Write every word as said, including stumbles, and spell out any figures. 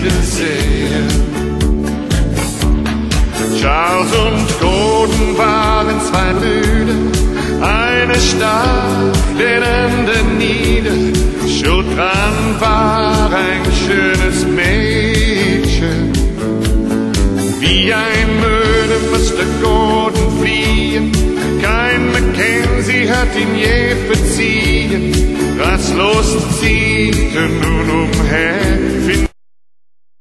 wiedersehen. Charles und Gordon waren zwei Brüder, einer starb, der andere nieder. Schuld dran war ein schönes Mädchen. Wie ein Mörder musste Gordon fliehen, kein Mackenzie hat ihn je verziehen. Rastlos zieht er nun umher,